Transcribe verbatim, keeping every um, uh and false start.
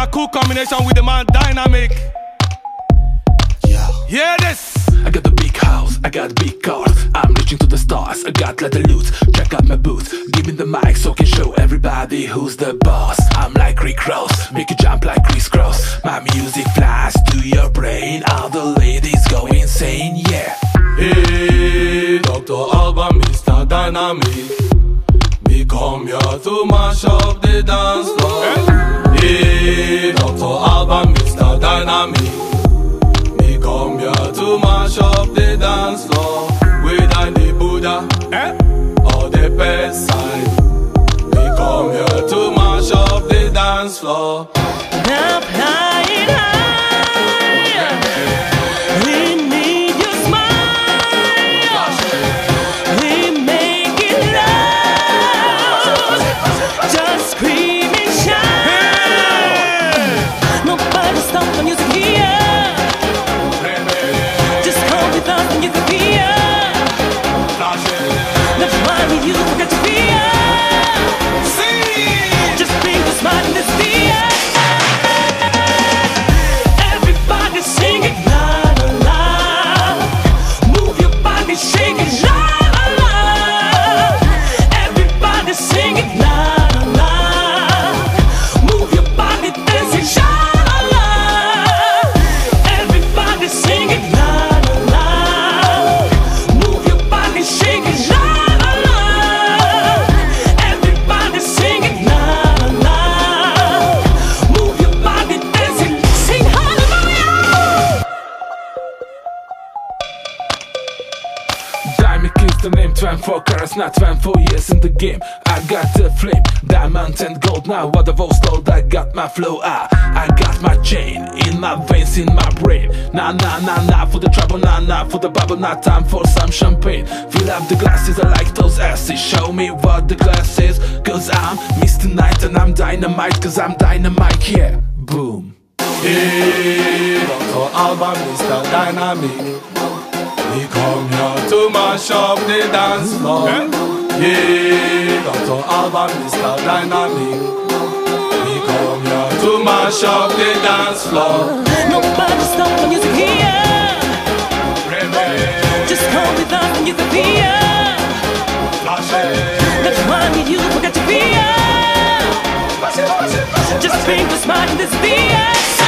a cool combination with the man Dynamic. Yeah. Hear this. I got the big house, I got big cars. I'm reaching to the stars, I got leather loot. Check out my boots, give me the mic so I can show everybody who's the boss. I'm like Rick Ross, make you jump like Chris Cross. My music flies to your brain, all the ladies go insane, yeah. Hey, Doctor Alban, Mister Dynamic. Me come here to mash up the dance floor. Hey, Doctor Alban, Mister Dynamic. Come here to mash up the dance floor. Whether the Buddha eh? or the best side. We come here to mash up the dance floor. Up high and higher, we need your smile. We make it loud, just scream and shout. Nobody stop the music here. You could be here. That's why we you got to be here. See, just bring the smile in this beer. Everybody sing it, la la la. Move your body, shake it, la la la. Everybody sing it, la la la. Move your body, dance it, la la la. Everybody sing it, la. The name twenty-four carats, not twenty-four years in the game. I got the flame, diamond and gold. Now what the voice told, I got my flow. Ah, I got my chain in my veins, in my brain. Nah, nah, nah, nah for the trouble, nah, nah for the bubble. Not time for some champagne. Fill up the glasses, I like those asses. Show me what the glass is. Cause I'm Mister Night and I'm dynamite. Cause I'm dynamite, yeah. Boom. Hey, Doctor Alban, Mister Dynamic. We come here to mash up the dance floor. Yeah, Doctor Alban, Mister Dynamic. We come here to mash up the dance floor. Nobody stop the music here. Just come with us and you can be here. That's why me you forgot to be here. Just bring the smile in this beer.